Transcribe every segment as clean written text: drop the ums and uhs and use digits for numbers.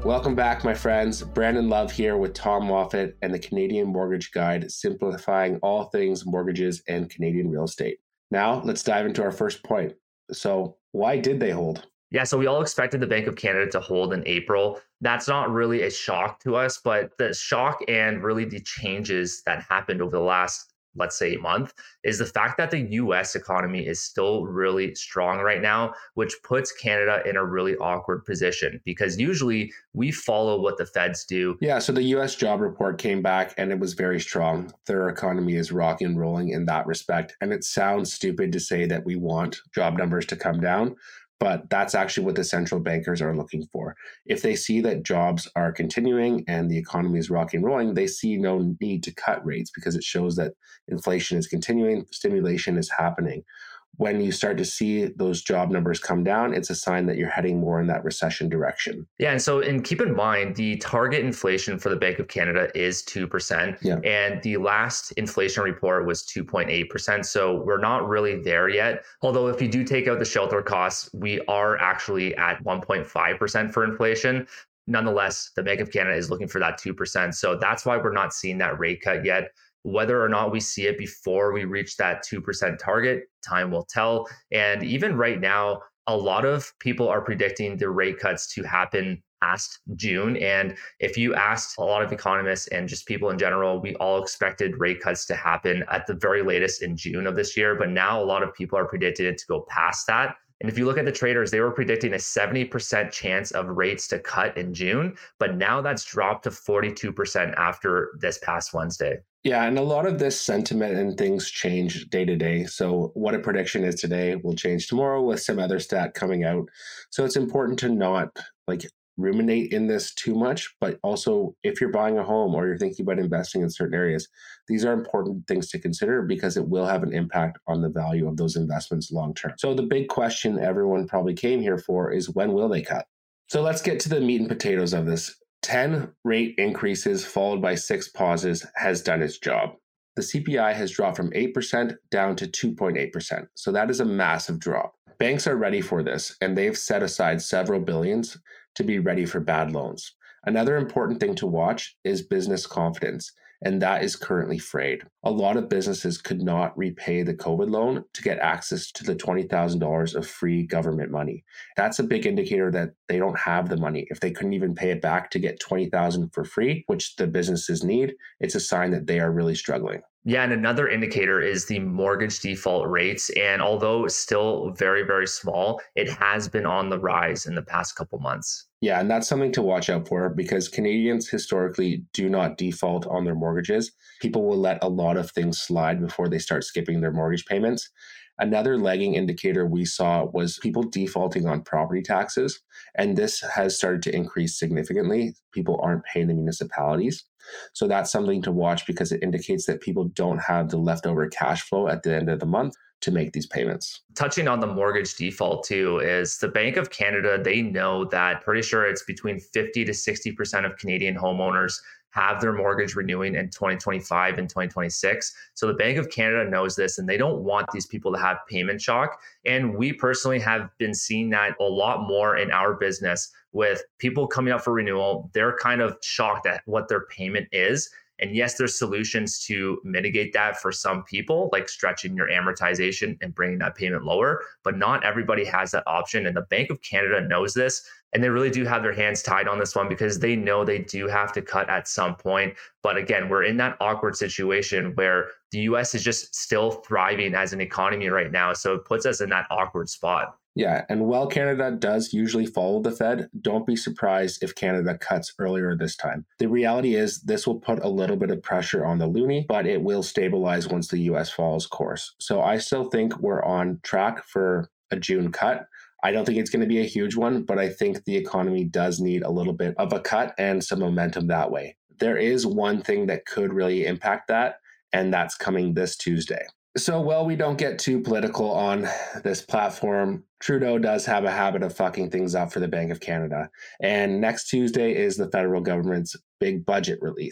Welcome back, my friends. Brandon Love here with Tom Moffat and the Canadian Mortgage Guide, simplifying all things mortgages and Canadian real estate. Now, let's dive into our first point. So, why did they hold? Yeah, so we all expected the Bank of Canada to hold in April. That's not really a shock to us, but the shock and really the changes that happened over the last, let's say, month is the fact that the US economy is still really strong right now, which puts Canada in a really awkward position because usually we follow what the feds do. Yeah, so the US job report came back and it was very strong. Their economy is rocking and rolling in that respect. And it sounds stupid to say that we want job numbers to come down, but that's actually what the central bankers are looking for. If they see that jobs are continuing and the economy is rocking and rolling, they see no need to cut rates because it shows that inflation is continuing, stimulation is happening. When you start to see those job numbers come down, it's a sign that you're heading more in that recession direction. Yeah, and keep in mind the target inflation for the Bank of Canada is 2%. Yeah. And the last inflation report was 2.8%. So we're not really there yet. Although if you do take out the shelter costs, we are actually at 1.5% for inflation. Nonetheless, the Bank of Canada is looking for that 2%. So that's why we're not seeing that rate cut yet. Whether or not we see it before we reach that 2% target, time will tell. And even right now, a lot of people are predicting the rate cuts to happen past June. And if you asked a lot of economists and just people in general, we all expected rate cuts to happen at the very latest in June of this year. But now a lot of people are predicting it to go past that. And if you look at the traders, they were predicting a 70% chance of rates to cut in June, but now that's dropped to 42% after this past Wednesday. Yeah, and a lot of this sentiment and things change day to day. So what a prediction is today will change tomorrow with some other stat coming out. So it's important to not ruminate in this too much, but also if you're buying a home or you're thinking about investing in certain areas, these are important things to consider because it will have an impact on the value of those investments long term. So the big question everyone probably came here for is when will they cut? So let's get to the meat and potatoes of this. 10 rate increases followed by 6 pauses has done its job. The CPI has dropped from 8% down to 2.8%. So that is a massive drop. Banks are ready for this, and they've set aside several billions to be ready for bad loans. Another important thing to watch is business confidence, and that is currently frayed. A lot of businesses could not repay the COVID loan to get access to the $20,000 of free government money. That's a big indicator that they don't have the money. If they couldn't even pay it back to get $20,000 for free, which the businesses need, it's a sign that they are really struggling. Yeah, and another indicator is the mortgage default rates. And although still very, very small, it has been on the rise in the past couple months. Yeah, and that's something to watch out for because Canadians historically do not default on their mortgages. People will let a lot of things slide before they start skipping their mortgage payments. Another lagging indicator we saw was people defaulting on property taxes, and this has started to increase significantly. People aren't paying the municipalities. So that's something to watch because it indicates that people don't have the leftover cash flow at the end of the month to make these payments. Touching on the mortgage default too, is the Bank of Canada, they know that pretty sure it's between 50 to 60% of Canadian homeowners have their mortgage renewing in 2025 and 2026. So the Bank of Canada knows this and they don't want these people to have payment shock. And we personally have been seeing that a lot more in our business with people coming up for renewal. They're kind of shocked at what their payment is. And yes, there's solutions to mitigate that for some people, like stretching your amortization and bringing that payment lower, but not everybody has that option. And the Bank of Canada knows this, and they really do have their hands tied on this one because they know they do have to cut at some point. But again, we're in that awkward situation where the US is just still thriving as an economy right now. So it puts us in that awkward spot. Yeah, and while Canada does usually follow the Fed, don't be surprised if Canada cuts earlier this time. The reality is this will put a little bit of pressure on the loonie, but it will stabilize once the US follows course. So I still think we're on track for a June cut. I don't think it's going to be a huge one, but I think the economy does need a little bit of a cut and some momentum that way. There is one thing that could really impact that, and that's coming this Tuesday. So, while we don't get too political on this platform, Trudeau does have a habit of fucking things up for the Bank of Canada. And next Tuesday is the federal government's big budget release.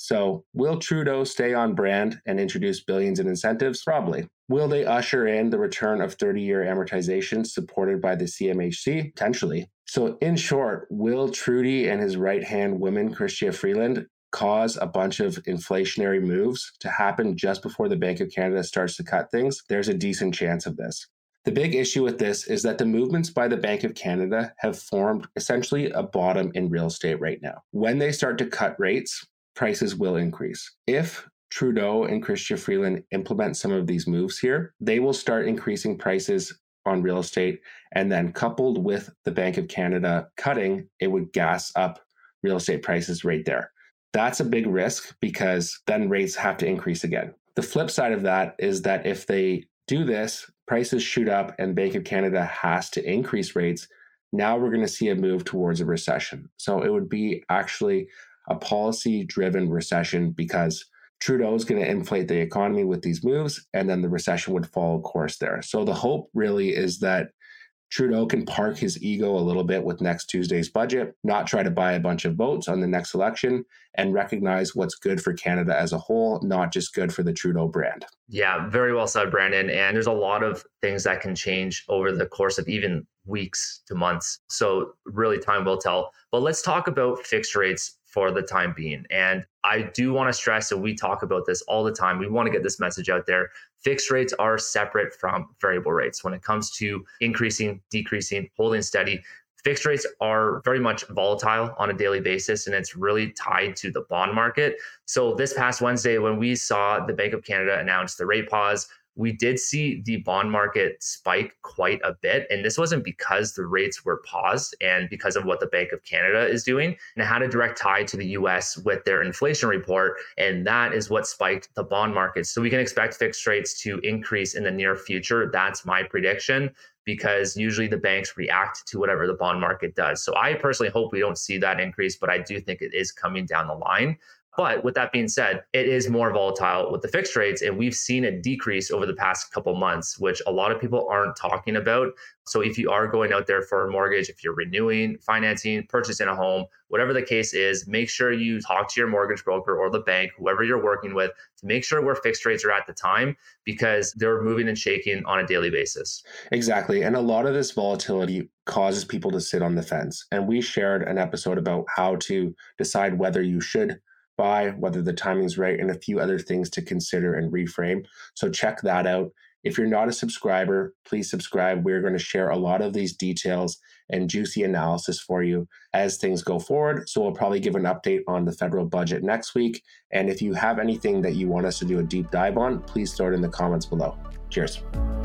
So will Trudeau stay on brand and introduce billions in incentives? Probably. Will they usher in the return of 30-year amortization supported by the CMHC? Potentially. So in short, will Trudy and his right-hand woman, Chrystia Freeland, cause a bunch of inflationary moves to happen just before the Bank of Canada starts to cut things? There's a decent chance of this. The big issue with this is that the movements by the Bank of Canada have formed essentially a bottom in real estate right now. When they start to cut rates, prices will increase. If Trudeau and Chrystia Freeland implement some of these moves here, they will start increasing prices on real estate, and then coupled with the Bank of Canada cutting, it would gas up real estate prices right there. That's a big risk because then rates have to increase again. The flip side of that is that if they do this, prices shoot up and Bank of Canada has to increase rates. Now we're going to see a move towards a recession. So it would be actually a policy-driven recession because Trudeau is going to inflate the economy with these moves, and then the recession would follow course there. So the hope really is that Trudeau can park his ego a little bit with next Tuesday's budget, not try to buy a bunch of votes on the next election, and recognize what's good for Canada as a whole, not just good for the Trudeau brand. Yeah, very well said, Brandon. And there's a lot of things that can change over the course of even weeks to months. So really time will tell. But let's talk about fixed rates for the time being. And I do want to stress, and we talk about this all the time, we want to get this message out there. Fixed rates are separate from variable rates. When it comes to increasing, decreasing, holding steady, fixed rates are very much volatile on a daily basis, and it's really tied to the bond market. So this past Wednesday, when we saw the Bank of Canada announce the rate pause, we did see the bond market spike quite a bit. And this wasn't because the rates were paused and because of what the Bank of Canada is doing. And it had a direct tie to the US with their inflation report. And that is what spiked the bond market. So we can expect fixed rates to increase in the near future. That's my prediction, because usually the banks react to whatever the bond market does. So I personally hope we don't see that increase, but I do think it is coming down the line. But with that being said, it is more volatile with the fixed rates, and we've seen a decrease over the past couple months, which a lot of people aren't talking about. So if you are going out there for a mortgage, if you're renewing, financing, purchasing a home, whatever the case is, make sure you talk to your mortgage broker or the bank, whoever you're working with, to make sure where fixed rates are at the time, because they're moving and shaking on a daily basis. Exactly. And a lot of this volatility causes people to sit on the fence. And we shared an episode about how to decide whether you should buy, whether the timing's right, and a few other things to consider and reframe. So check that out. If you're not a subscriber, please subscribe. We're going to share a lot of these details and juicy analysis for you as things go forward. So we'll probably give an update on the federal budget next week. And if you have anything that you want us to do a deep dive on, please throw it in the comments below. Cheers.